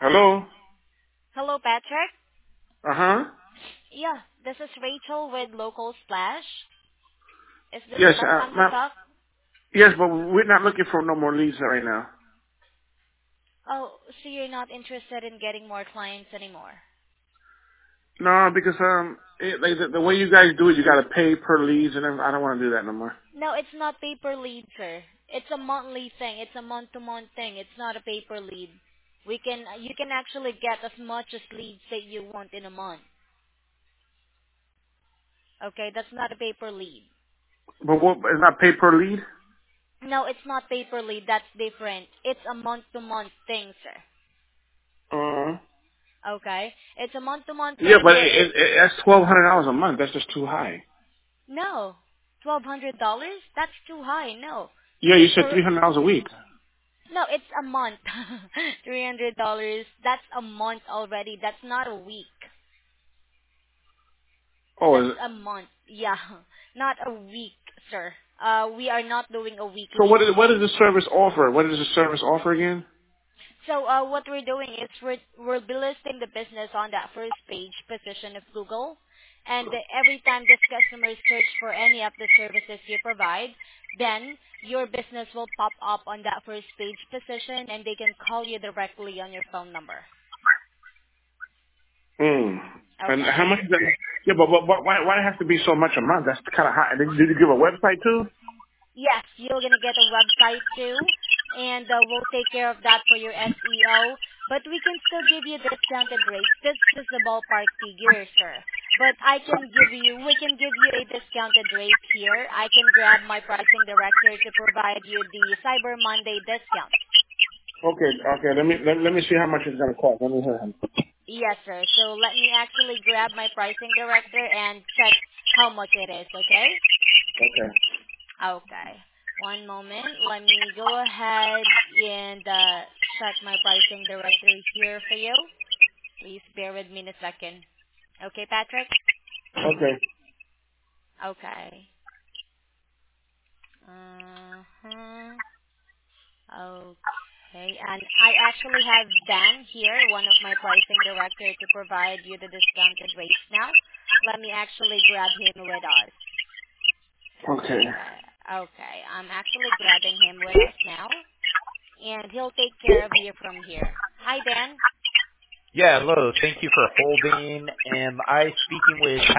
Hello? Hello, Patrick. Uh-huh. Yeah, this is Rachel with Local Splash. Is this the Yes, best time to talk? yes, but we're not looking for no more leads right now. Oh, so you're not interested in getting more clients anymore? No, because like the way you guys do it, you got to pay per leads, and I don't want to do that no more. No, it's not paper lead, sir. It's a monthly thing. It's a month-to-month thing. It's not a paper lead. You can actually get as much as leads that you want in a month. Okay, that's not a paper lead. But what? It's not pay per lead. No, it's not paper lead. That's different. It's a month-to-month thing, sir. Uh. Okay, it's a month-to-month Yeah, thing but where that's $1,200 a month. That's just too high. no, $1,200. That's too high. No, Yeah, you said for $300 a week. no, it's a month. $300. That's a month already. That's not a week. Oh, That's a month. Yeah, not a week, sir. We are not doing a so weekly what fee. does the service offer? What does the service offer again? So what we're doing is we'll be listing the business on that first page position of Google, and every time this customer search for any of the services you provide, then your business will pop up on that first page position, and they can call you directly on your phone number. Hmm. And how Okay. much is that? Yeah, but why it has to be so much a month? That's kind of high. Did you give a website too? Yes, you're gonna get a website too, and we'll take care of that for your SEO. But we can still give you discounted rates. This is the ballpark figure, sir. But we can give you a discounted rate here. I can grab my pricing director to provide you the Cyber Monday discount. Okay. Let me see how much it's gonna cost. Let me hear him. Yes, sir. So let me actually grab my pricing director and check how much it is, okay? Okay. Okay. One moment. Let me go ahead and check my pricing directory here for you. Please bear with me in a second. Okay, Patrick? Okay. Okay. Uh-huh. Okay. And I actually have Dan here, one of my pricing director, to provide you the discounted rates now. Let me actually grab him with us. Okay. Okay. Okay. I'm actually grabbing him with us now, and he'll take care of you from here. Hi, Dan. Yeah, hello. Thank you for holding. Am I speaking with